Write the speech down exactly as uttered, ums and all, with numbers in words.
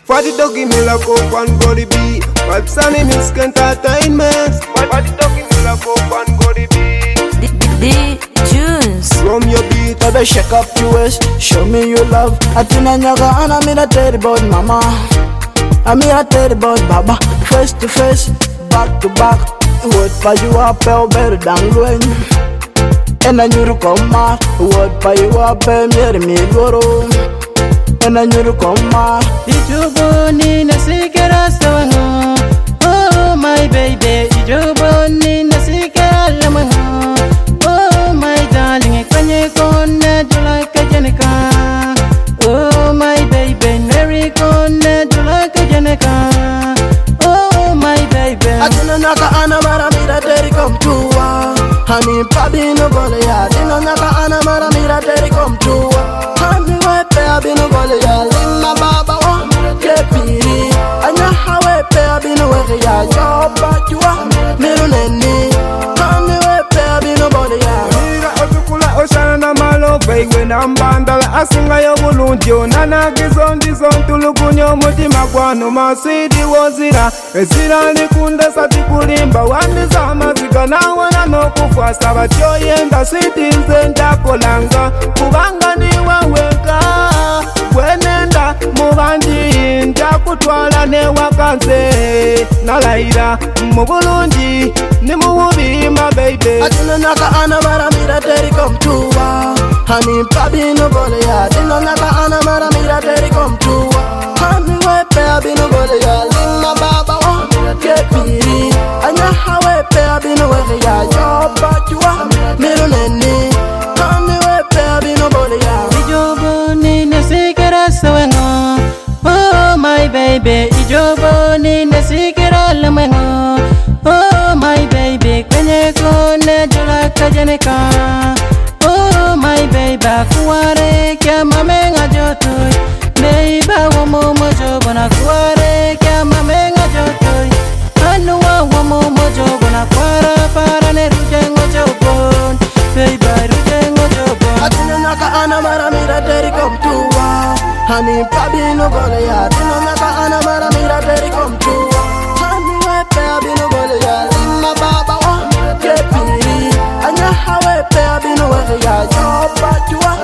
For the doggy me lock up and go the beat. Vibes and Misk Entertainment. For the doggy me lock up and go the beat. D Junes. From your beat. Baby, shake up your waist, show me your love. Atina nyaga ana mi na tell about mama. I me a tell about baba. Face to face, back to back. Word for you up, better than rain. And I knew to come ma. Word for you up, me me goro. And I knew to come ma. Ijuboni na sikera sawango. Oh my baby, Ijuboni na sikera lamango. Oh my darling, kwenye kone julaka jenika. Oh my baby, Mary kone julaka jenika. Oh my baby. Adina naka ana mara mira deri come to wa. Hani pabi no gole ya. Adina naka ana mara mira deri come to wa. Hani wepe abino gole ya. Lima baba wa kepiri. Anya hawepe abino wege ya. Yoba jua miru neni. Hani wepe abino gole ya. Oshana malo baigwe nambandala asinga y'obulungi onana gizondi zontulugunya omutima gwano masidi wozira ezira likunda sati kulimba wandiza amaziga nawona n'okufwasa batyoyenda sitinze ntakolanga kubanga niwewenka gwenenda mubandi ntakutwala newakanze nalayira mu bulungi ni mu bubi ma baby. Adina naka ana mara mira deri come to wa. Hani pabi no gole ya. Adina naka ana mara mira deri come to wa. Hani wepe abino gole ya. Lima baba wa kepiri. Anya hawepe abino wege ya. Yoba jua miru neni. Hani wepe abino gole ya. Ijuboni na sikera sawango. Oh my baby, Ijuboni na sikera lamango. Oh my baby, kwenye kone julaka jenika. Oh my baby, kuware kya mamenga jotoy. Baby wa momo jobona kuware kya mamenga jotoy. Anu wa wa momo jobona kwara para ne rujengo jobon. Baby rujengo jobon. Adina naka ana mara mira deri come to wa. Hani pabi no gole ya. Adina naka ana mara mira deri come to wa. Hani wepe abino gole ya. Lima baba wa kepiri. Anya hawepe abino wege ya. Yoba jua